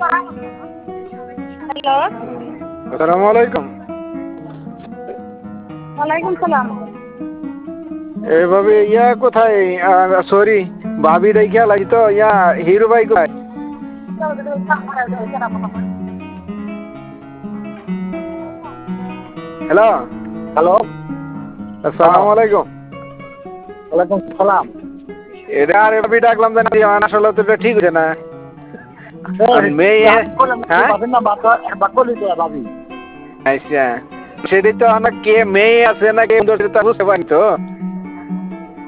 Hello. আসসালামু আলাইকুম। ওয়ালাইকুম সালাম। এভাবে কোথায়? সরি, ভাবি রেখে লাগি তো হিরো ভাই কোথায়? হ্যালো। হ্যালো। আসসালামু আলাইকুম। ওয়ালাইকুম সালাম। এটা আর ভাবি ডাকলাম জানি আসলে তো এটা ঠিক হচ্ছে না। আর মেয়ে, হ্যাঁ আচ্ছা, সেটাই তো কে মেয়ে আছে না কে বুঝতে পারি তো।